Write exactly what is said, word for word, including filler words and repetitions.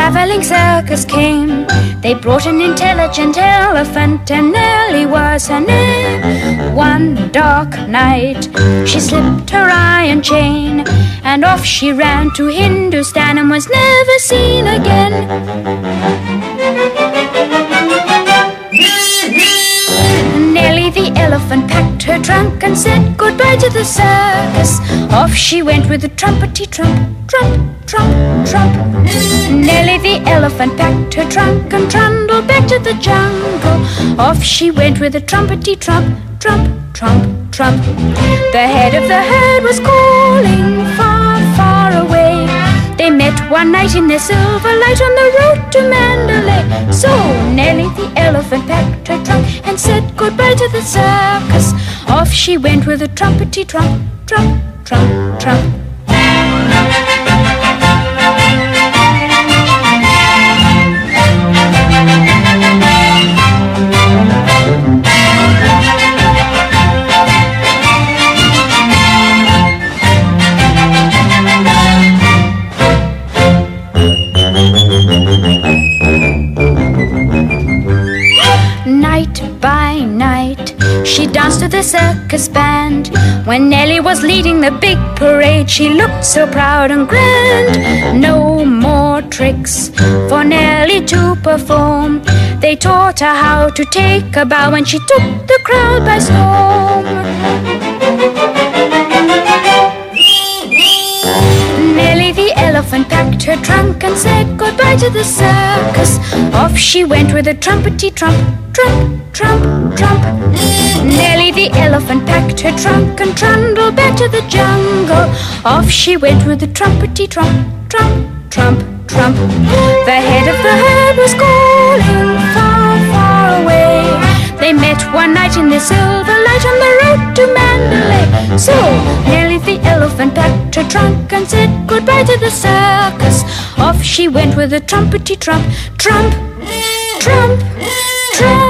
traveling circus came. They brought an intelligent elephant, and Nellie was her name. One dark night she slipped her iron chain, and off she ran to Hindustan and was never seen again. Nellie the elephant packed her trunk and said goodbye to the circus. Off she went with a trumpety trump, trump, trump, trump. Nellie the elephant packed her trunk and trundled back to the jungle. Off she went with a trumpety trump, trump, trump, trump. The head of the herd was calling far, far away. They met one night in their silver light on the road to Mandalay. So Nellie the elephant packed her trunk and said goodbye to the circus. Off she went with a trumpety trump, trump, trump, trump. Night by night she danced to the circus band. When Nellie was leading the big parade, she looked so proud and grand. No more tricks for Nellie to perform. They taught her how to take a bow when she took the crowd by storm. Nellie the elephant packed her trunk and said goodbye to the circus. Off she went with a trumpety trump, trump, trump, trump. Nellie the elephant packed her trunk and trundled back to the jungle. Off she went with a trumpety trump, trump, trump, trump. The head of the herd was calling far, far away. They met one night in the silver light on the road to Mandalay. So Nellie the elephant packed her trunk and said goodbye to the circus. Off she went with a trumpety trump, trump, trump, trump.